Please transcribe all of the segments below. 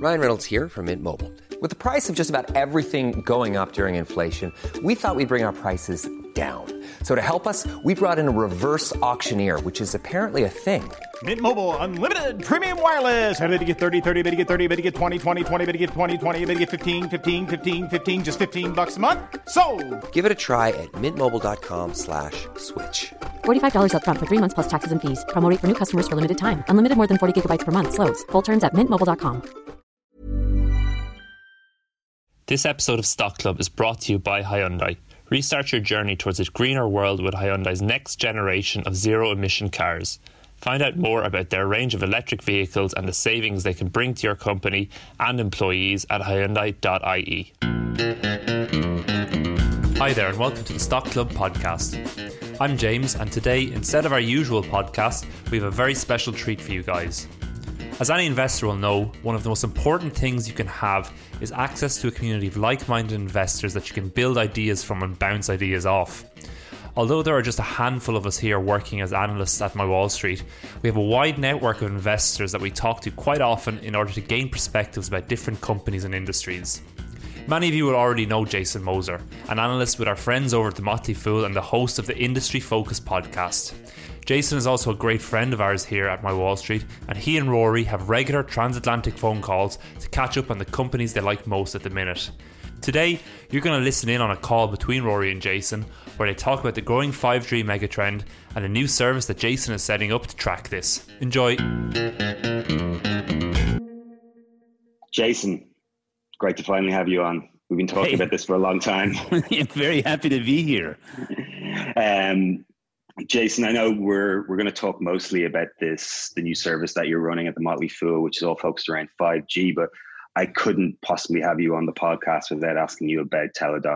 Ryan Reynolds here from Mint Mobile. With the price of just about everything going up during inflation, we thought we'd bring our prices down. So to help us, we brought in a reverse auctioneer, which is apparently a thing. Mint Mobile Unlimited Premium Wireless. How to get 30, 30, bit to get 30, bit to get 20, 20, 20, bit to get 20, 20, bit to get 15, 15, 15, 15, just $15 a month? Sold! Give it a try at mintmobile.com/switch. $45 up front for 3 months plus taxes and fees. Promo rate for new customers for limited time. Unlimited more than 40 gigabytes per month. Slows full terms at mintmobile.com. This episode of Stock Club is brought to you by Hyundai. Restart your journey towards a greener world with Hyundai's next generation of zero-emission cars. Find out more about their range of electric vehicles and the savings they can bring to your company and employees at Hyundai.ie. Hi there and welcome to the Stock Club podcast. I'm James, and today, instead of our usual podcast, we have a very special treat for you guys. As any investor will know, one of the most important things you can have is access to a community of like-minded investors that you can build ideas from and bounce ideas off. Although there are just a handful of us here working as analysts at My Wall Street, we have a wide network of investors that we talk to quite often in order to gain perspectives about different companies and industries. Many of you will already know Jason Moser, an analyst with our friends over at The Motley Fool and the host of the Industry Focus podcast. Jason is also a great friend of ours here at My Wall Street, and he and Rory have regular transatlantic phone calls to catch up on the companies they like most at the minute. Today, you're going to listen in on a call between Rory and Jason, where they talk about the growing 5G megatrend and a new service that Jason is setting up to track this. Enjoy. Jason, great to finally have you on. We've been talking about this for a long time. I'm very happy to be here. Jason, I know we're going to talk mostly about the new service that you're running at the Motley Fool, which is all focused around 5G, but I couldn't possibly have you on the podcast without asking you about Teladoc.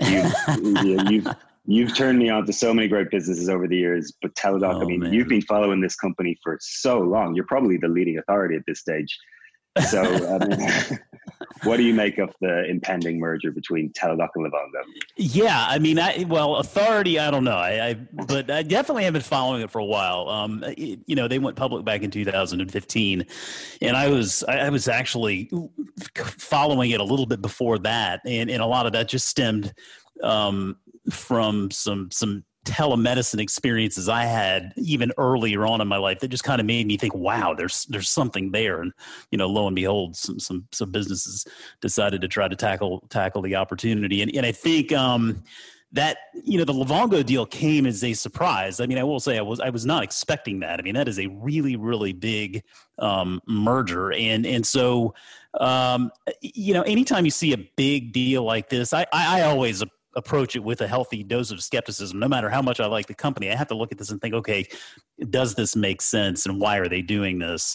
You've turned me on to so many great businesses over the years, but Teladoc, you've been following this company for so long. You're probably the leading authority at this stage. So what do you make of the impending merger between Teladoc and Livongo? Yeah, authority, I don't know. But I definitely have been following it for a while. They went public back in 2015, and I was actually following it a little bit before that, and a lot of that just stemmed from some telemedicine experiences I had even earlier on in my life that just kind of made me think, wow, there's something there. And, lo and behold, some businesses decided to try to tackle the opportunity. And I think that, the Livongo deal came as a surprise. I will say I was not expecting that. That is a really, really big merger. And so, anytime you see a big deal like this, I always approach it with a healthy dose of skepticism. No matter how much I like the company, I have to look at this and think, okay, does this make sense, and why are they doing this?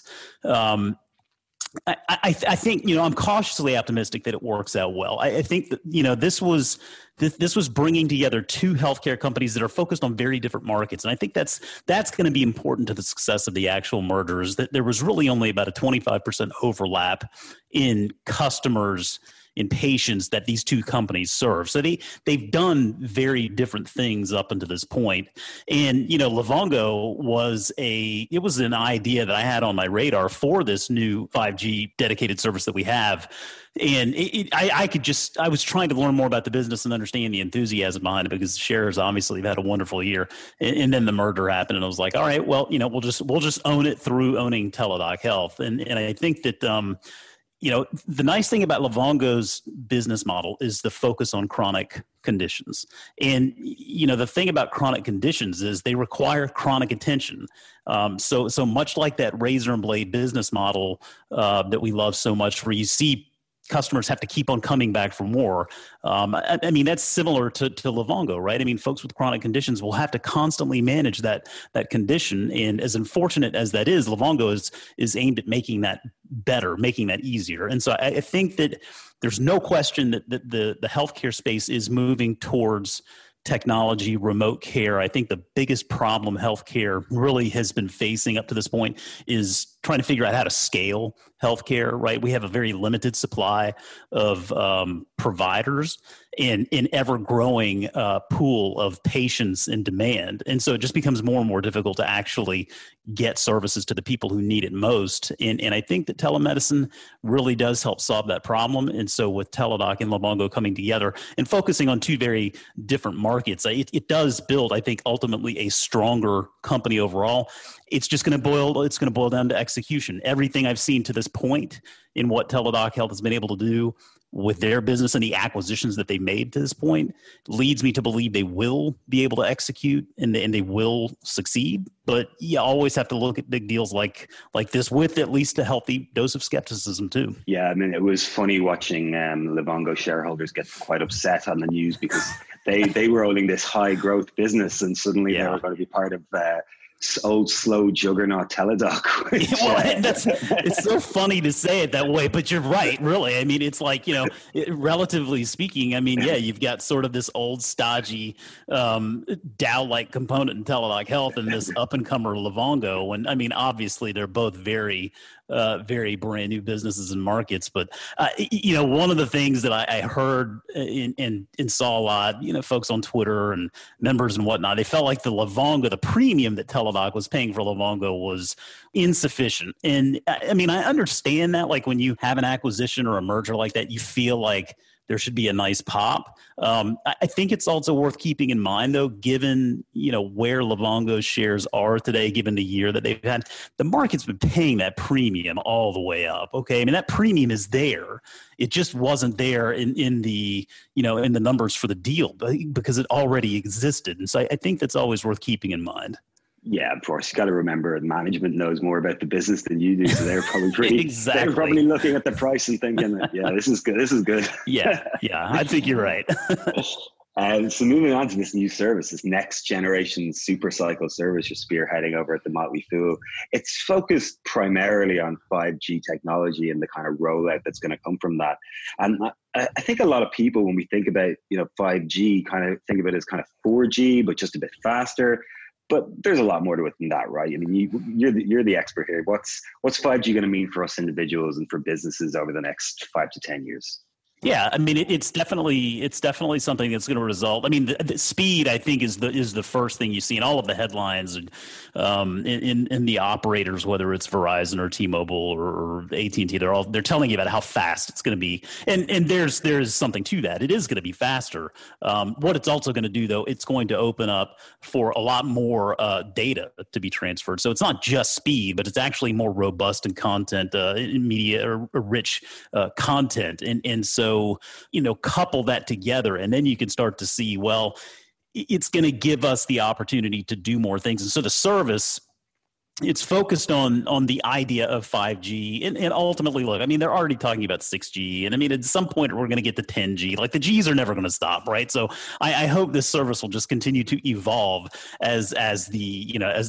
I think I'm cautiously optimistic that it works out well. I think that this was bringing together two healthcare companies that are focused on very different markets, and I think that's going to be important to the success of the actual mergers. That there was really only about a 25% overlap in customers, in patients that these two companies serve. So they've done very different things up until this point. And, Livongo was an idea that I had on my radar for this new 5G dedicated service that we have. And I was trying to learn more about the business and understand the enthusiasm behind it, because the shares obviously have had a wonderful year. And then the merger happened, and I was like, all right, well, we'll just own it through owning Teladoc Health. And I think that, the nice thing about Livongo's business model is the focus on chronic conditions. And, the thing about chronic conditions is they require chronic attention. So much like that razor and blade business model that we love so much, where you see customers have to keep on coming back for more. That's similar to Livongo, right? Folks with chronic conditions will have to constantly manage that condition. And as unfortunate as that is, Livongo is aimed at making that better, making that easier. And so I think that there's no question that the healthcare space is moving towards technology, remote care. I think the biggest problem healthcare really has been facing up to this point is trying to figure out how to scale healthcare, right? We have a very limited supply of providers and an ever-growing pool of patients in demand. And so it just becomes more and more difficult to actually get services to the people who need it most. And I think that telemedicine really does help solve that problem. And so with Teladoc and Livongo coming together and focusing on two very different markets, it does build, I think, ultimately a stronger company overall. It's just going to boil down to execution. Everything I've seen to this point in what Teladoc Health has been able to do with their business and the acquisitions that they made to this point leads me to believe they will be able to execute and they will succeed. But you always have to look at big deals like this with at least a healthy dose of skepticism too. Yeah, I mean, it was funny watching Livongo shareholders get quite upset on the news because they were owning this high growth business and suddenly they were going to be part of old slow juggernaut Teladoc. It's so funny to say it that way, but you're right, really. I mean, it's like, relatively speaking, I mean, yeah, you've got sort of this old stodgy Dow-like component in Teladoc Health and this up-and-comer Livongo. And I mean, obviously, they're both very brand new businesses and markets. But, one of the things that I heard and saw a lot, folks on Twitter and members and whatnot, they felt like the Livongo, the premium that Teladoc was paying for Livongo was insufficient. And I mean, I understand that, like when you have an acquisition or a merger like that, you feel like there should be a nice pop. I think it's also worth keeping in mind, though, given where Livongo's shares are today, given the year that they've had, the market's been paying that premium all the way up. Okay, I mean that premium is there. It just wasn't there in the in the numbers for the deal because it already existed, and so I think that's always worth keeping in mind. Yeah, of course. You got to remember, management knows more about the business than you do, so they're probably exactly. They're probably looking at the price and thinking, "Yeah, this is good. This is good." Yeah, I think you're right. So moving on to this new service, this next generation super cycle service you're spearheading over at the Motley Fool. It's focused primarily on 5G technology and the kind of rollout that's going to come from that. And I think a lot of people, when we think about 5G, kind of think of it as kind of 4G, but just a bit faster. But there's a lot more to it than that, right? I mean, you're the expert here. What's 5G going to mean for us individuals and for businesses over the next 5 to 10 years? Yeah, I mean, it's definitely something that's going to result. I mean, the speed, I think, is the first thing you see in all of the headlines and in the operators, whether it's Verizon or T-Mobile or AT&T. They're telling you about how fast it's going to be, and there's something to that. It is going to be faster. What it's also going to do, though, it's going to open up for a lot more data to be transferred. So it's not just speed, but it's actually more robust and content, media or rich content, and so. Couple that together, and then you can start to see, well, it's going to give us the opportunity to do more things. And so the service, it's focused on the idea of 5G and ultimately, look, I mean, they're already talking about 6G. And I mean, at some point we're going to get to 10G. Like the G's are never going to stop, right? So I hope this service will just continue to evolve as the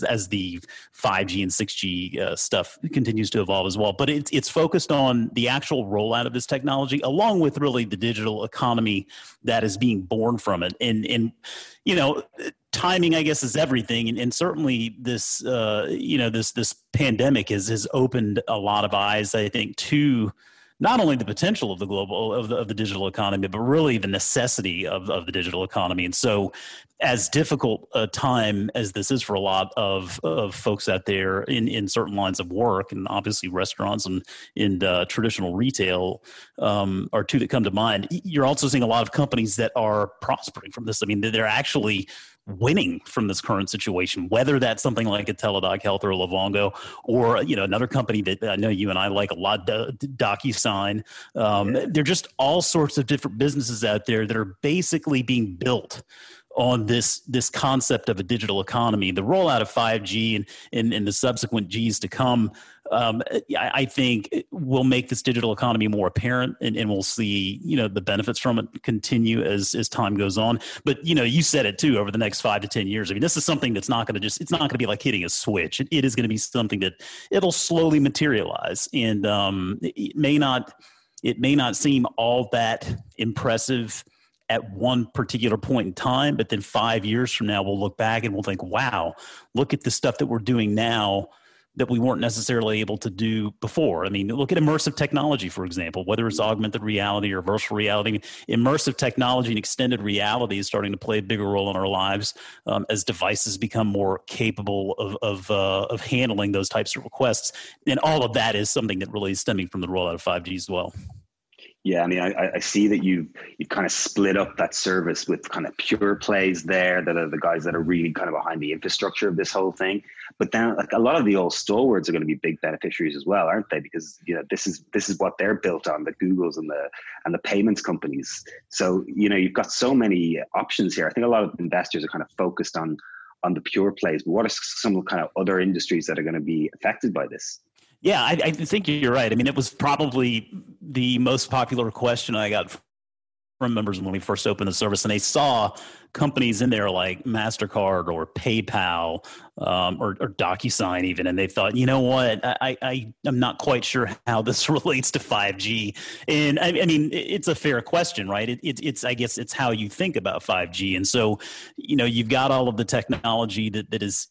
5G and 6G stuff continues to evolve as well. But it's focused on the actual rollout of this technology, along with really the digital economy that is being born from it. And timing, I guess, is everything, and certainly this, this pandemic has opened a lot of eyes, I think, to not only the potential of the digital economy, but really the necessity of the digital economy. And so, as difficult a time as this is for a lot of folks out there in certain lines of work, and obviously restaurants and in traditional retail are two that come to mind, you're also seeing a lot of companies that are prospering from this. I mean, they're actually winning from this current situation, whether that's something like a Teladoc Health or a Livongo, or another company that I know you and I like a lot, DocuSign. They're just all sorts of different businesses out there that are basically being built on this concept of a digital economy. The rollout of 5G and the subsequent Gs to come, I think will make this digital economy more apparent, and we'll see, the benefits from it continue as time goes on. But, you said it too, over the next 5 to 10 years. I mean, this is something that's not going to it's not going to be like hitting a switch. It is going to be something that it'll slowly materialize. And it may not seem all that impressive at one particular point in time, but then 5 years from now, we'll look back and we'll think, wow, look at the stuff that we're doing now that we weren't necessarily able to do before. I mean, look at immersive technology, for example, whether it's augmented reality or virtual reality. Immersive technology and extended reality is starting to play a bigger role in our lives as devices become more capable of handling those types of requests. And all of that is something that really is stemming from the rollout of 5G as well. Yeah, I mean, I see that you've kind of split up that service with kind of pure plays there that are the guys that are really kind of behind the infrastructure of this whole thing. But then, like, a lot of the old stalwarts are going to be big beneficiaries as well, aren't they? Because this is what they're built on, the Googles and the payments companies. So you've got so many options here. I think a lot of investors are kind of focused on the pure plays. But what are some kind of other industries that are going to be affected by this? Yeah, I think you're right. I mean, it was probably the most popular question I got from members when we first opened the service, and they saw companies in there like MasterCard or PayPal or DocuSign even, and they thought, you know what, I'm not quite sure how this relates to 5G. And I mean, it's a fair question, right? It's I guess it's how you think about 5G. And so, you've got all of the technology that is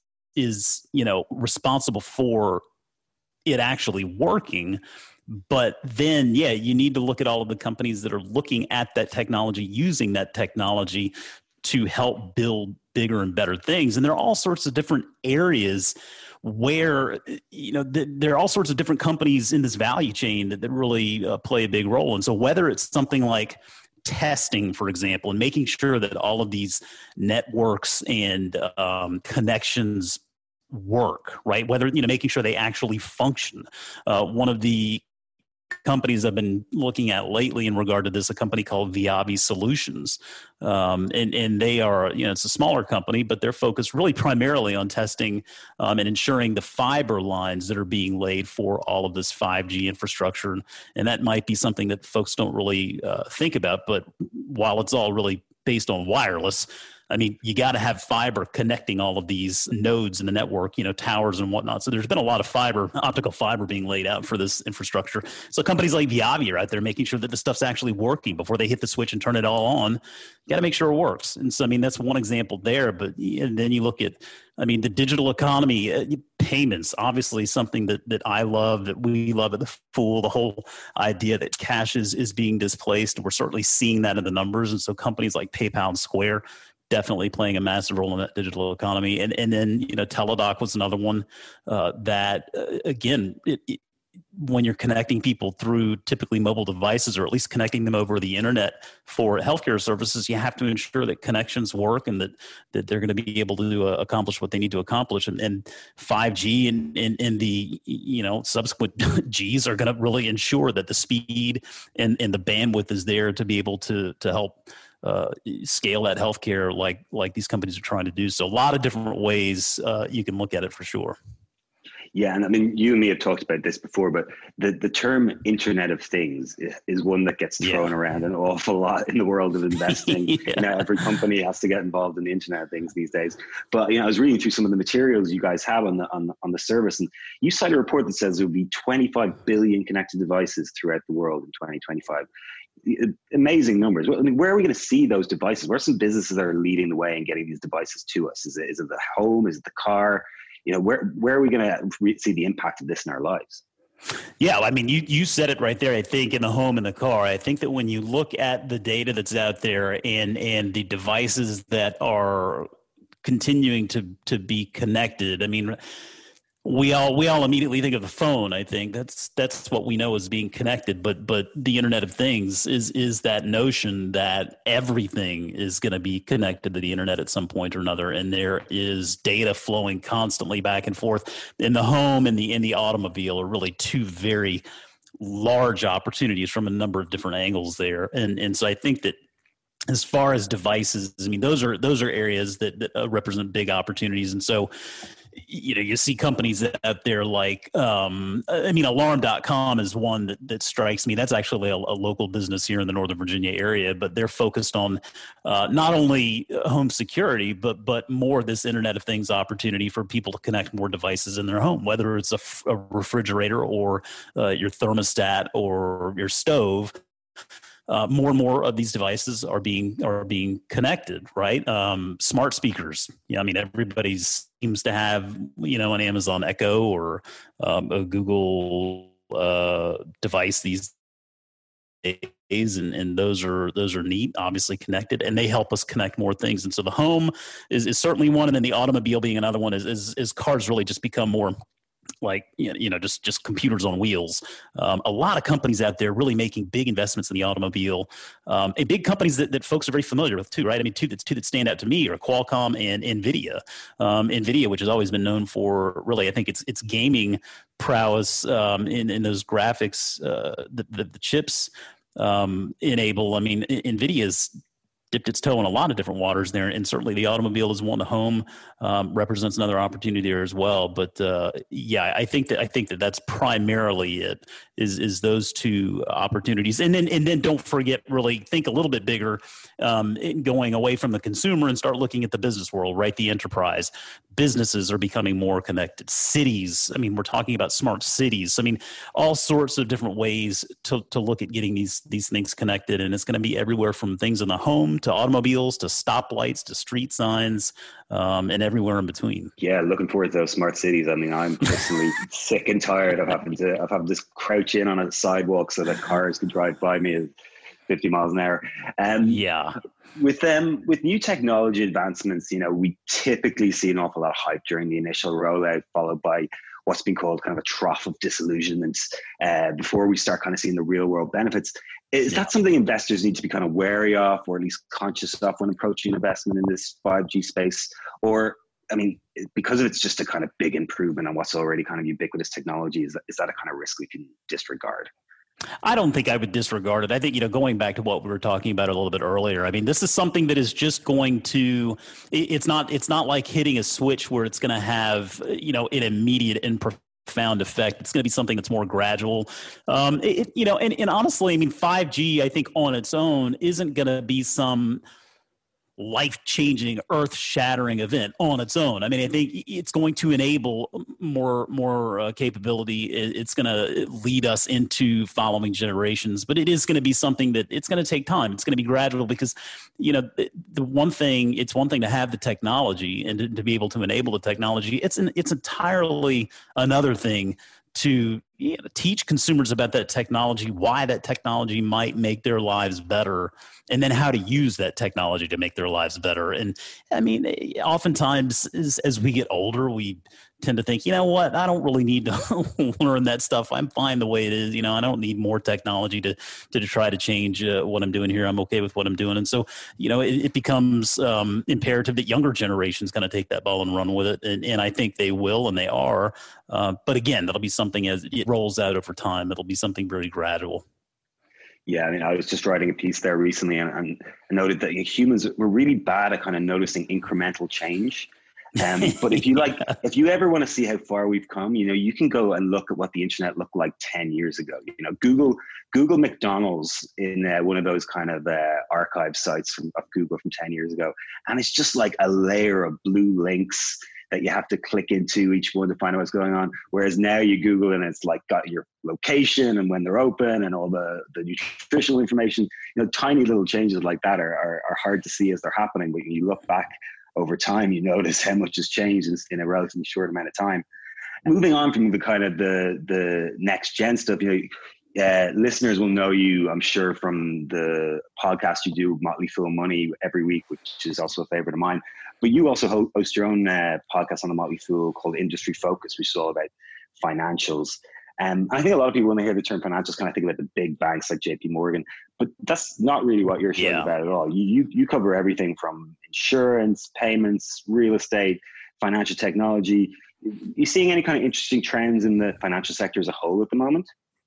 responsible for it actually working. But then, you need to look at all of the companies that are looking at that technology, using that technology to help build bigger and better things. And there are all sorts of different areas where, there are all sorts of different companies in this value chain that really play a big role. And so whether it's something like testing, for example, and making sure that all of these networks and connections work, right? Whether, making sure they actually function. One of the companies I've been looking at lately in regard to this, a company called Viavi Solutions. And they are, it's a smaller company, but they're focused really primarily on testing and ensuring the fiber lines that are being laid for all of this 5G infrastructure. And that might be something that folks don't really think about, but while it's all really based on wireless, I mean, you got to have fiber connecting all of these nodes in the network, towers and whatnot. So there's been a lot of optical fiber being laid out for this infrastructure. So companies like Viavi are out there making sure that the stuff's actually working before they hit the switch and turn it all on. You got to make sure it works. And so, I mean, that's one example there. But and then you look at, the digital economy, payments, obviously something that I love, that we love at The Fool, the whole idea that cash is being displaced. We're certainly seeing that in the numbers. And so companies like PayPal and Square definitely playing a massive role in that digital economy. And then, Teladoc was another one that, again, when you're connecting people through typically mobile devices, or at least connecting them over the internet for healthcare services, you have to ensure that connections work and that they're going to be able to accomplish what they need to accomplish. And 5G and the, subsequent Gs are going to really ensure that the speed and the bandwidth is there to be able to help scale that healthcare like these companies are trying to do. So a lot of different ways you can look at it for sure. Yeah, and I mean, you and me have talked about this before, but the term Internet of Things is one that gets thrown around an awful lot in the world of investing. Every company has to get involved in the Internet of Things these days. But I was reading through some of the materials you guys have on the service, and you cite a report that says there will be 25 billion connected devices throughout the world in 2025. Amazing numbers. I mean, where are we going to see those devices? Where are some businesses that are leading the way in getting these devices to us? Is it the home? Is it the car? Where are we going to see the impact of this in our lives? Yeah, I mean, you said it right there, I think, in the home and the car. I think that when you look at the data that's out there and the devices that are continuing to be connected, I mean, we all immediately think of the phone. I think that's what we know as being connected. But the Internet of Things is that notion that everything is going to be connected to the internet at some point or another, and there is data flowing constantly back and forth. In the home and the automobile are really two very large opportunities from a number of different angles there. And so I think that as far as devices, I mean, those are areas that represent big opportunities. And so, you see companies out there like, Alarm.com is one that strikes me. That's actually a local business here in the Northern Virginia area, but they're focused on not only home security, but more this Internet of Things opportunity for people to connect more devices in their home, whether it's a refrigerator or your thermostat or your stove. more and more of these devices are being connected, right? Smart speakers. Yeah, I mean, everybody seems to have, an Amazon Echo or a Google device these days, and those are neat, obviously connected, and they help us connect more things. And so the home is certainly one, and then the automobile being another one. Is cars really just become more like just computers on wheels. A lot of companies out there really making big investments in the automobile, and big companies that folks are very familiar with too, right? I mean, two that stand out to me are Qualcomm and NVIDIA. NVIDIA, which has always been known for really, I think it's gaming prowess in those graphics the chips enable. I mean, NVIDIA's dipped its toe in a lot of different waters there, and certainly the automobile is one. The home represents another opportunity there as well. But I think that's primarily it. Is those two opportunities, and then don't forget, really think a little bit bigger, going away from the consumer and start looking at the business world, right? The enterprise. Businesses are becoming more connected. Cities, I mean, we're talking about smart cities. I mean, all sorts of different ways to look at getting these things connected, and it's going to be everywhere from things in the home to automobiles to stoplights to street signs, and everywhere in between. Yeah, looking forward to those smart cities. I mean, I'm personally sick and tired of having to crouch in on a sidewalk so that cars can drive by me at 50 miles an hour. With new technology advancements, we typically see an awful lot of hype during the initial rollout, followed by what's been called kind of a trough of disillusionments before we start kind of seeing the real world benefits. Is that something investors need to be kind of wary of, or at least conscious of when approaching investment in this 5G space? Or, I mean, because it's just a kind of big improvement on what's already kind of ubiquitous technology, is that a kind of risk we can disregard? I don't think I would disregard it. I think, going back to what we were talking about a little bit earlier, I mean, this is something that is just going to, it's not like hitting a switch where it's going to have, an immediate and profound effect. It's going to be something that's more gradual. And honestly, I mean, 5G, I think on its own isn't going to be some life-changing, earth-shattering event on its own. I mean, I think it's going to enable more capability. It's going to lead us into following generations, but it is going to be something that it's going to take time. It's going to be gradual because, it's one thing to have the technology and to be able to enable the technology. It's entirely another thing to teach consumers about that technology, why that technology might make their lives better, and then how to use that technology to make their lives better. And I mean, oftentimes as we get older, we tend to think, what, I don't really need to learn that stuff. I'm fine the way it is. I don't need more technology to try to change what I'm doing here. I'm okay with what I'm doing. And so, it becomes imperative that younger generations kind of take that ball and run with it. And I think they will, and they are. But again, that'll be something as it rolls out over time. It'll be something very gradual. Yeah, I mean, I was just writing a piece there recently, and I noted that humans, we're really bad at kind of noticing incremental change. But if you ever want to see how far we've come, you can go and look at what the internet looked like 10 years ago. Google McDonald's in one of those kind of archive sites of Google from 10 years ago. And it's just like a layer of blue links that you have to click into each one to find out what's going on. Whereas now you Google and it's like got your location and when they're open and all the nutritional information. Tiny little changes like that are hard to see as they're happening. But when you look back over time, you notice how much has changed in a relatively short amount of time. Moving on from the kind of the next gen stuff, listeners will know you, I'm sure, from the podcast you do, Motley Fool Money, every week, which is also a favorite of mine. But you also host your own podcast on the Motley Fool called Industry Focus, which is all about financials. And I think a lot of people, when they hear the term financials, kind of think about the big banks like JP Morgan, but that's not really what you're showing about at all. You cover everything from insurance, payments, real estate, financial technology. You seeing any kind of interesting trends in the financial sector as a whole at the moment?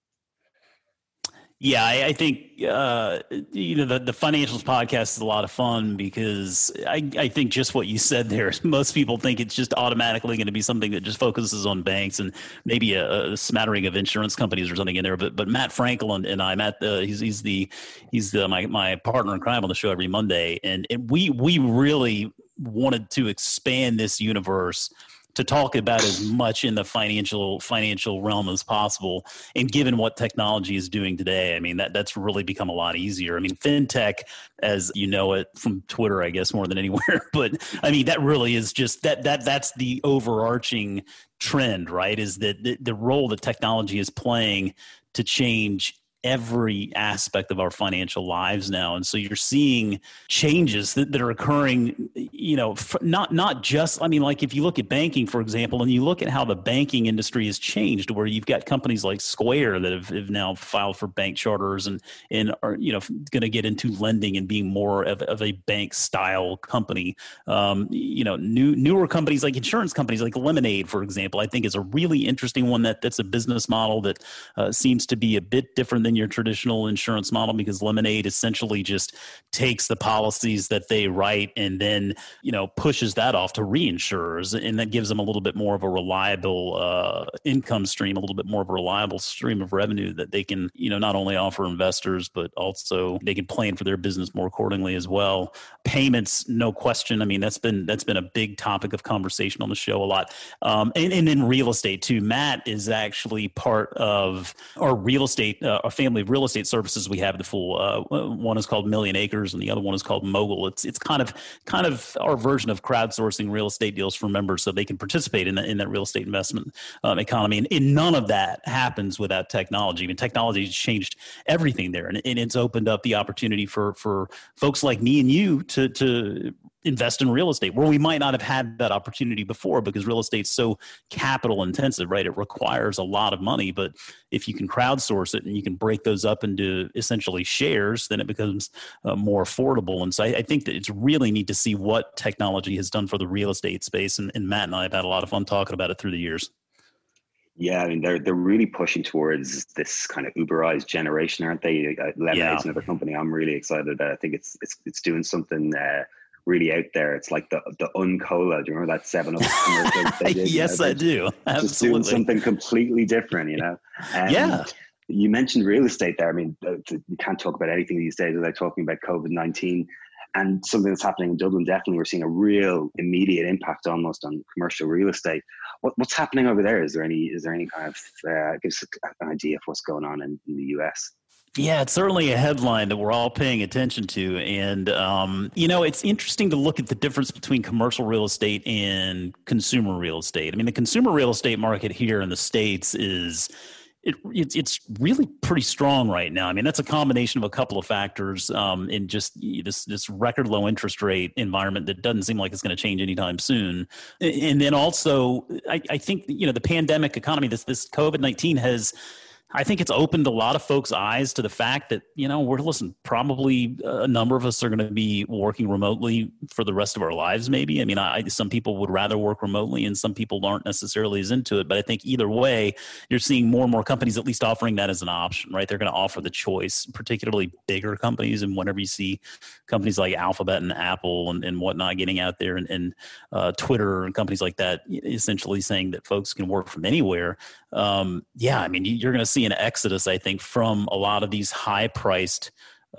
Yeah, I think, the financials podcast is a lot of fun because I think just what you said there, most people think it's just automatically going to be something that just focuses on banks and maybe a smattering of insurance companies or something in there. But Matt Frankel and I, Matt, he's my partner in crime on the show every Monday. And we really wanted to expand this universe to talk about as much in the financial realm as possible. And given what technology is doing today, I mean, that's really become a lot easier. I mean, fintech, as you know it from Twitter, I guess, more than anywhere. But I mean, that really is just that's the overarching trend, right? Is that the role that technology is playing to change every aspect of our financial lives now. And so you're seeing changes that are occurring, not just, I mean, like if you look at banking, for example, and you look at how the banking industry has changed, where you've got companies like Square that have now filed for bank charters and are, going to get into lending and being more of a bank style company. Newer companies like insurance companies like Lemonade, for example, I think is a really interesting one that's a business model that seems to be a bit different than your traditional insurance model, because Lemonade essentially just takes the policies that they write and then, pushes that off to reinsurers, and that gives them a little bit more of a reliable income stream, a little bit more of a reliable stream of revenue that they can, not only offer investors, but also they can plan for their business more accordingly as well. Payments, no question. I mean, that's been a big topic of conversation on the show a lot. And then real estate too. Matt is actually part of our real estate, a family of real estate services we have. The full one is called Million Acres, and the other one is called Mogul. It's kind of our version of crowdsourcing real estate deals for members, so they can participate in that real estate investment economy. And none of that happens without technology. I mean, technology has changed everything there, and it's opened up the opportunity for folks like me and you to invest in real estate where we might not have had that opportunity before, because real estate's so capital intensive, right? It requires a lot of money, but if you can crowdsource it and you can break those up into essentially shares, then it becomes more affordable. And so I think that it's really neat to see what technology has done for the real estate space. And Matt and I have had a lot of fun talking about it through the years. Yeah, I mean, they're really pushing towards this kind of Uberized generation, aren't they? Lemonade's another company I'm really excited about. I think it's doing something really out there. It's like the Uncola. Do you remember that 7-Up commercial? Yes, I do. Absolutely. Just doing something completely different, Yeah. You mentioned real estate there. I mean, you can't talk about anything these days without talking about COVID-19. And something that's happening in Dublin, definitely we're seeing a real immediate impact almost on commercial real estate. What's happening over there? Is there any kind of, give us an idea of what's going on in the US? Yeah, it's certainly a headline that we're all paying attention to. And, it's interesting to look at the difference between commercial real estate and consumer real estate. I mean, the consumer real estate market here in the States it's really pretty strong right now. I mean, that's a combination of a couple of factors in just this record low interest rate environment that doesn't seem like it's going to change anytime soon. And then also, I think, the pandemic economy, this COVID-19 has, I think it's opened a lot of folks' eyes to the fact that, probably a number of us are going to be working remotely for the rest of our lives, maybe. I mean, some people would rather work remotely and some people aren't necessarily as into it. But I think either way, you're seeing more and more companies at least offering that as an option, right? They're going to offer the choice, particularly bigger companies. And whenever you see companies like Alphabet and Apple and whatnot getting out there and Twitter and companies like that, essentially saying that folks can work from anywhere. I mean, you're going to see an exodus, I think, from a lot of these high-priced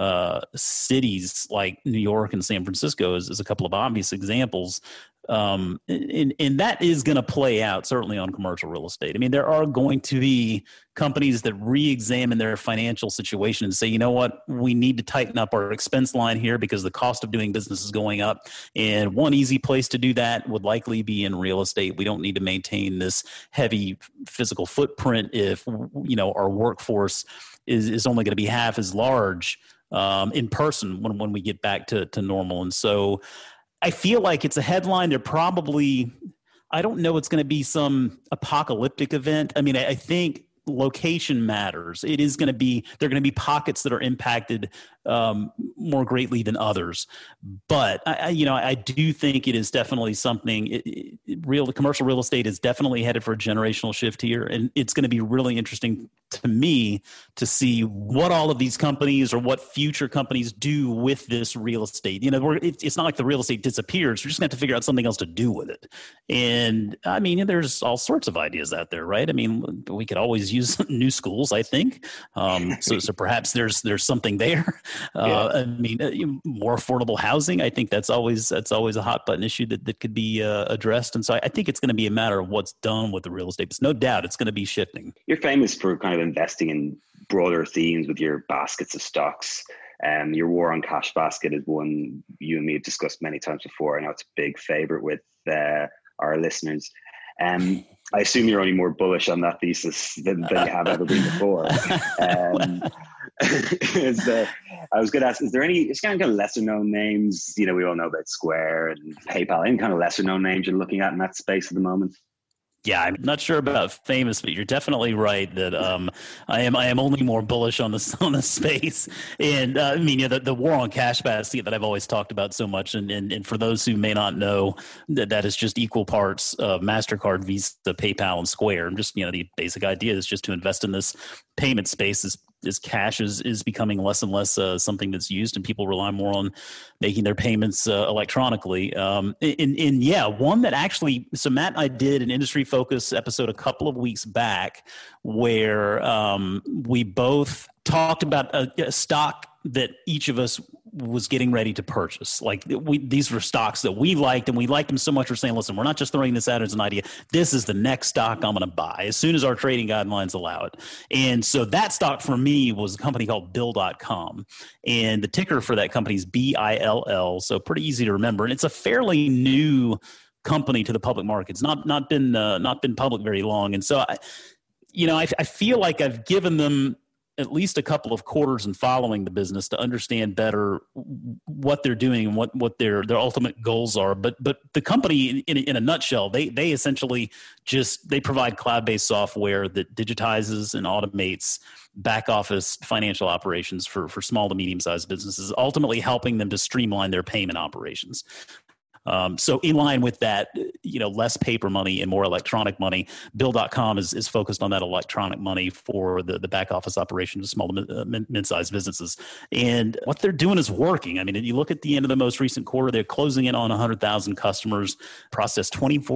cities like New York and San Francisco as a couple of obvious examples. And that is going to play out certainly on commercial real estate. I mean, there are going to be companies that re-examine their financial situation and say, you know what, we need to tighten up our expense line here because the cost of doing business is going up. And one easy place to do that would likely be in real estate. We don't need to maintain this heavy physical footprint if, our workforce is only going to be half as large in person when we get back to normal. And so I feel like it's a headline. They're probably, I don't know, it's going to be some apocalyptic event. I mean, I think location matters. It is going to be, there are going to be pockets that are impacted more greatly than others. But I do think it is definitely something. Commercial real estate is definitely headed for a generational shift here, and it's going to be really interesting to me to see what all of these companies or what future companies do with this real estate. It's not like the real estate disappears. We're just going to have to figure out something else to do with it. And I mean, there's all sorts of ideas out there, right? I mean, we could always use new schools, I think. So perhaps there's something there. I mean, more affordable housing. I think that's always a hot button issue that could be addressed. And so I think it's going to be a matter of what's done with the real estate. But no doubt it's going to be shifting. You're famous for kind of investing in broader themes with your baskets of stocks. Your War on Cash basket is one you and me have discussed many times before. I know it's a big favorite with our listeners. I assume you're only more bullish on that thesis than you have ever been before. I was going to ask, is there any kind of lesser known names? We all know about Square and PayPal. Any kind of lesser known names you're looking at in that space at the moment? Yeah, I'm not sure about famous, but you're definitely right that I am only more bullish on the space. And I mean, the War on Cash basket that I've always talked about so much, and for those who may not know, that is just equal parts MasterCard, Visa, PayPal, and Square. And just the basic idea is just to invest in this payment space as cash is becoming less and less something that's used, and people rely more on making their payments electronically. One that actually, so Matt and I did an Industry Focus episode a couple of weeks back where we both talked about a stock that each of us was getting ready to purchase. Like these were stocks that we liked, and we liked them so much we're saying, listen, we're not just throwing this out as an idea. This is the next stock I'm going to buy as soon as our trading guidelines allow it. And so that stock for me was a company called Bill.com. And the ticker for that company is BILL. So pretty easy to remember. And it's a fairly new company to the public markets, not been public very long. And so I feel like I've given them at least a couple of quarters in following the business to understand better what they're doing and what their ultimate goals are. But the company, in a nutshell, they essentially they provide cloud-based software that digitizes and automates back office financial operations for small to medium-sized businesses, ultimately helping them to streamline their payment operations. So in line with that, less paper money and more electronic money, Bill.com is focused on that electronic money for the back office operation of small to mid-sized businesses. And what they're doing is working. I mean, if you look at the end of the most recent quarter, they're closing in on 100,000 customers, processed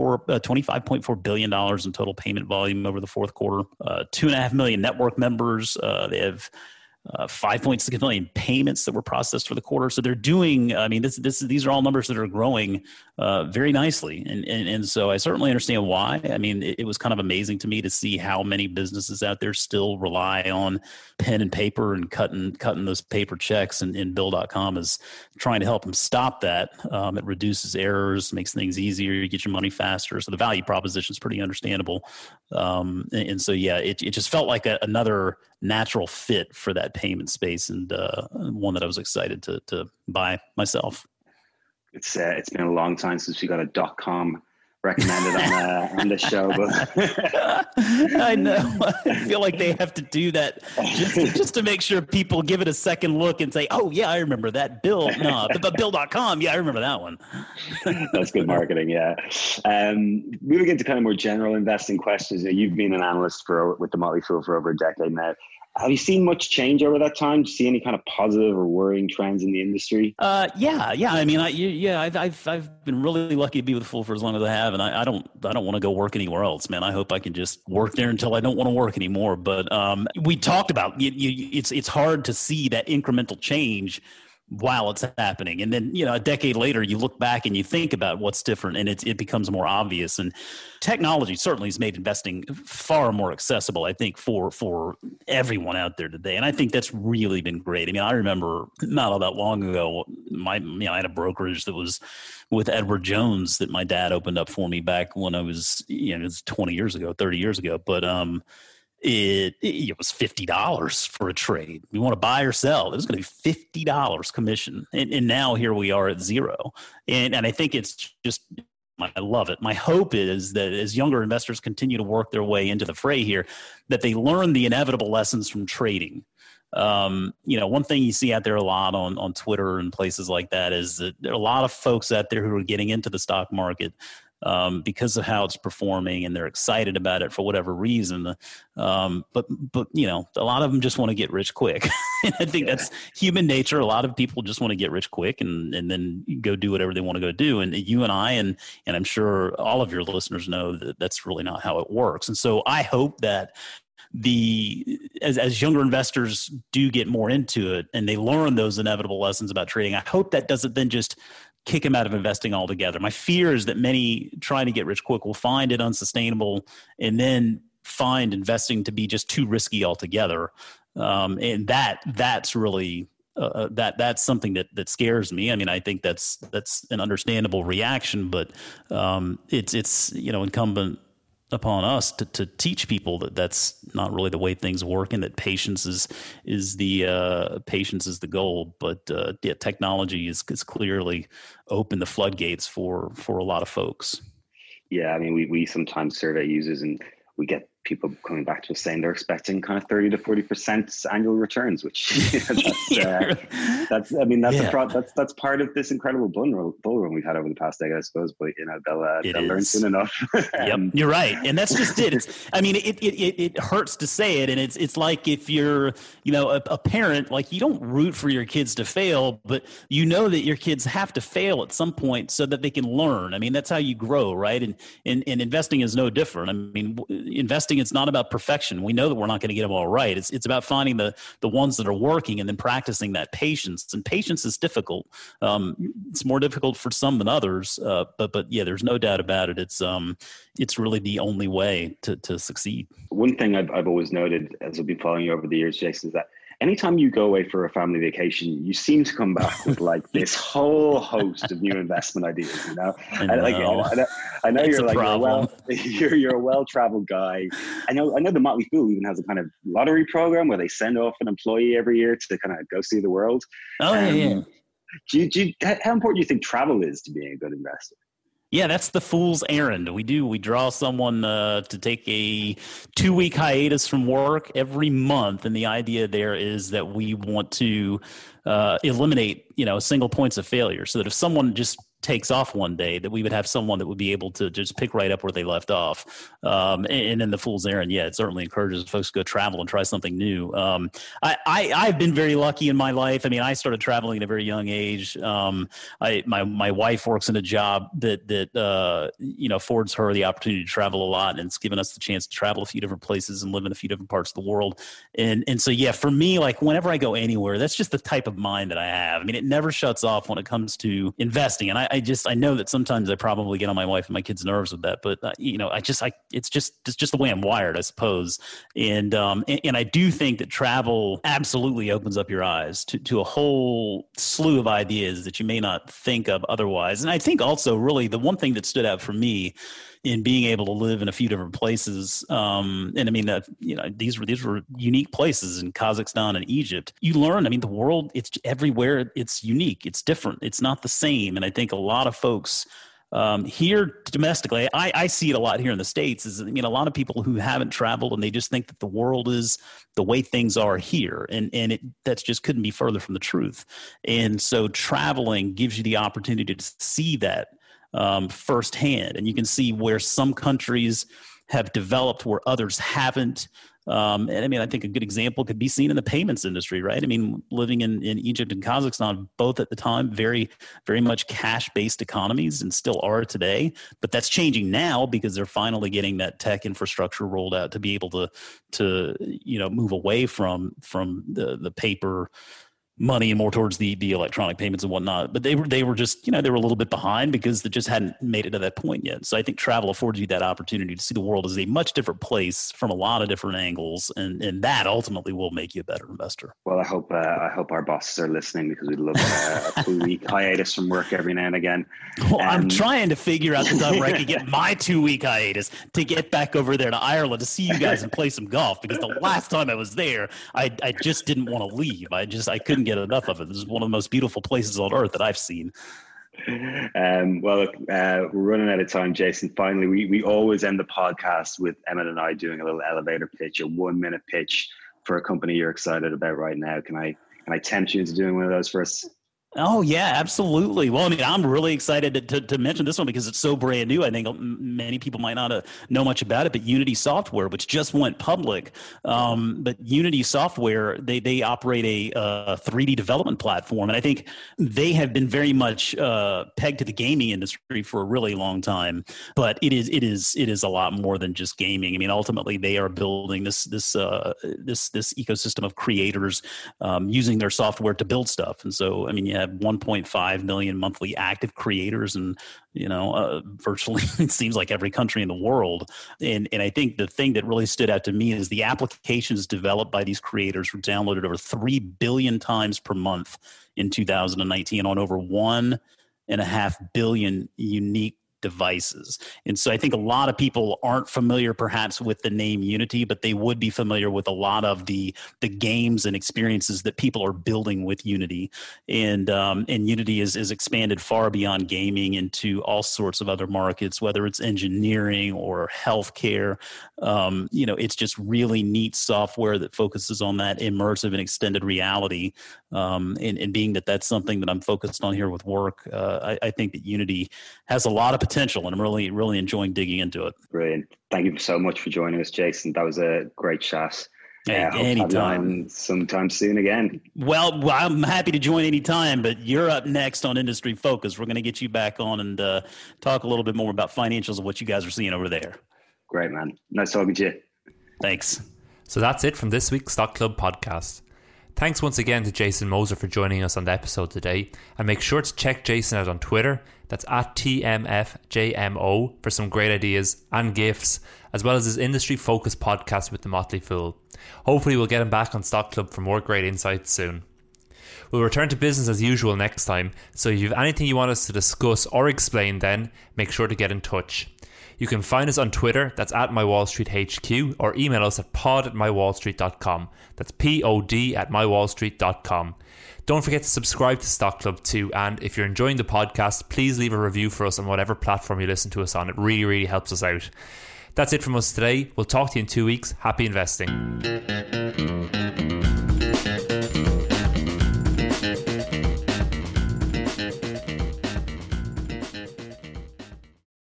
$25.4 billion in total payment volume over the fourth quarter, 2.5 million network members. They have 5.6 million payments that were processed for the quarter. So they're doing, these are all numbers that are growing very nicely. And so I certainly understand why. I mean, it was kind of amazing to me to see how many businesses out there still rely on pen and paper and cutting those paper checks. And Bill.com is trying to help them stop that. It reduces errors, makes things easier, you get your money faster. So the value proposition is pretty understandable. And so, yeah, it just felt like another natural fit for that payment space, and one that I was excited to buy myself. It's been a long time since we got a .com recommended on the show, but I know. I feel like they have to do that just to make sure people give it a second look and say, "Oh yeah, I remember that Bill." No, but Bill.com, yeah, I remember that one. That's good marketing, yeah. Moving into kind of more general investing questions. You've been an analyst with the Motley Fool for over a decade now. Have you seen much change over that time? Do you see any kind of positive or worrying trends in the industry? Yeah. I mean, I've been really lucky to be with the Fool for as long as I have, and I don't want to go work anywhere else, man. I hope I can just work there until I don't want to work anymore. But we talked about it's hard to see that incremental change while it's happening. And then, a decade later, you look back and you think about what's different, and it becomes more obvious. And technology certainly has made investing far more accessible, I think, for everyone out there today. And I think that's really been great. I mean, I remember not all that long ago, I had a brokerage that was with Edward Jones that my dad opened up for me back when I was, it was 20 years ago, 30 years ago. But, it was $50 for a trade. You want to buy or sell, it was going to be $50 commission. And now here we are at zero. And I think it's just, I love it. My hope is that as younger investors continue to work their way into the fray here, that they learn the inevitable lessons from trading. One thing you see out there a lot on Twitter and places like that is that there are a lot of folks out there who are getting into the stock market because of how it's performing, and they're excited about it for whatever reason. But you know, a lot of them just want to get rich quick. And I think that's human nature. A lot of people just want to get rich quick and then go do whatever they want to go do. And you and I, and I'm sure all of your listeners know that that's really not how it works. And so I hope that as younger investors do get more into it and they learn those inevitable lessons about trading, I hope that doesn't then just kick them out of investing altogether. My fear is that many trying to get rich quick will find it unsustainable and then find investing to be just too risky altogether. And that's really that's something that scares me. I mean, I think that's an understandable reaction, but it's you know, incumbent upon us to teach people that that's not really the way things work, and that patience is the goal. But yeah, technology is clearly opened the floodgates for a lot of folks. Yeah, I mean, we sometimes survey users and we get people coming back to us saying they're expecting kind of 30 to 40% annual returns, which that's that's part of this incredible bull run we've had over the past decade, I suppose. But you know, they'll learn soon enough. Yep, you're right, and that's just it. It hurts to say it, and it's like if you're a parent, like you don't root for your kids to fail, but you know that your kids have to fail at some point so that they can learn. I mean, that's how you grow, right? And investing is no different. I mean, investing, it's not about perfection. We know that we're not going to get them all right. It's about finding the ones that are working and then practicing that patience. And patience is difficult. It's more difficult for some than others. But yeah, there's no doubt about it. It's really the only way to succeed. One thing I've always noted as I've been following you over the years, Jason, is that anytime you go away for a family vacation, you seem to come back with like this whole host of new investment ideas. You know, I know you're a well-traveled guy. I know the Motley Fool even has a kind of lottery program where they send off an employee every year to kind of go see the world. Oh yeah. How important do you think travel is to being a good investor? Yeah, that's the fool's errand. We draw someone to take a 2-week hiatus from work every month. And the idea there is that we want to eliminate, single points of failure, so that if someone just takes off one day, that we would have someone that would be able to just pick right up where they left off. And then the fool's errand, yeah, it certainly encourages folks to go travel and try something new. I've been very lucky in my life. I mean, I started traveling at a very young age. My wife works in a job that affords her the opportunity to travel a lot, and it's given us the chance to travel a few different places and live in a few different parts of the world. And so, yeah, for me, like whenever I go anywhere, that's just the type of mind that I have. I mean, it never shuts off when it comes to investing. And I know that sometimes I probably get on my wife and my kids' nerves with that, but it's just the way I'm wired, I suppose. And I do think that travel absolutely opens up your eyes to a whole slew of ideas that you may not think of otherwise. And I think also really the one thing that stood out for me in being able to live in a few different places, and I mean that these were unique places in Kazakhstan and Egypt. You learn, I mean, the world, it's everywhere. It's unique. It's different. It's not the same. And I think a lot of folks here domestically, I see it a lot here in the States. A lot of people who haven't traveled and they just think that the world is the way things are here, and that's just couldn't be further from the truth. And so traveling gives you the opportunity to see that firsthand, and you can see where some countries have developed where others haven't. And I mean, I think a good example could be seen in the payments industry, right? I mean, living in Egypt and Kazakhstan, both at the time, very, very much cash-based economies, and still are today. But that's changing now because they're finally getting that tech infrastructure rolled out to be able to move away from the paper money and more towards the electronic payments and whatnot. But they were just, they were a little bit behind because they just hadn't made it to that point yet. So I think travel affords you that opportunity to see the world as a much different place from a lot of different angles. And that ultimately will make you a better investor. Well, I hope our bosses are listening, because we'd love a 2-week hiatus from work every now and again. Well, I'm trying to figure out the time where I can get my 2-week hiatus to get back over there to Ireland to see you guys and play some golf, because the last time I was there, I just didn't want to leave. I couldn't get enough of it. This is one of the most beautiful places on earth that I've seen. Look, we're running out of time, Jason. Finally, we always end the podcast with Emmett and I doing a little elevator pitch, a 1-minute pitch for a company you're excited about right now. Can I tempt you into doing one of those for us? Oh, yeah, absolutely. Well, I mean, I'm really excited to mention this one because it's so brand new. I think many people might not know much about it, but Unity Software, which just went public. But Unity Software, they operate a 3D development platform. And I think they have been very much pegged to the gaming industry for a really long time. But it is a lot more than just gaming. I mean, ultimately, they are building this ecosystem of creators using their software to build stuff. And so, I mean, yeah. 1.5 million monthly active creators, and virtually it seems like every country in the world. And I think the thing that really stood out to me is the applications developed by these creators were downloaded over 3 billion times per month in 2019 on over 1.5 billion unique devices. And so I think a lot of people aren't familiar perhaps with the name Unity, but they would be familiar with a lot of the games and experiences that people are building with Unity. And Unity is expanded far beyond gaming into all sorts of other markets, whether it's engineering or healthcare. It's just really neat software that focuses on that immersive and extended reality. And being that's something that I'm focused on here with work, I think that Unity has a lot of potential, and I'm really, really enjoying digging into it. Brilliant. Thank you so much for joining us, Jason. That was a great chat. Anytime. Sometime soon again. Well, I'm happy to join anytime, but you're up next on Industry Focus. We're going to get you back on and talk a little bit more about financials and what you guys are seeing over there. Great, man. Nice talking to you. Thanks. So that's it from this week's Stock Club podcast. Thanks once again to Jason Moser for joining us on the episode today, and make sure to check Jason out on Twitter. That's at TMFJMO for some great ideas and gifts, as well as his industry-focused podcast with The Motley Fool. Hopefully we'll get him back on Stock Club for more great insights soon. We'll return to business as usual next time, so if you have anything you want us to discuss or explain then, make sure to get in touch. You can find us on Twitter, that's at MyWallStreetHQ, or email us at pod@mywallstreet.com. That's pod@mywallstreet.com. Don't forget to subscribe to Stock Club too, and if you're enjoying the podcast, please leave a review for us on whatever platform you listen to us on. It really, really helps us out. That's it from us today. We'll talk to you in 2 weeks. Happy investing.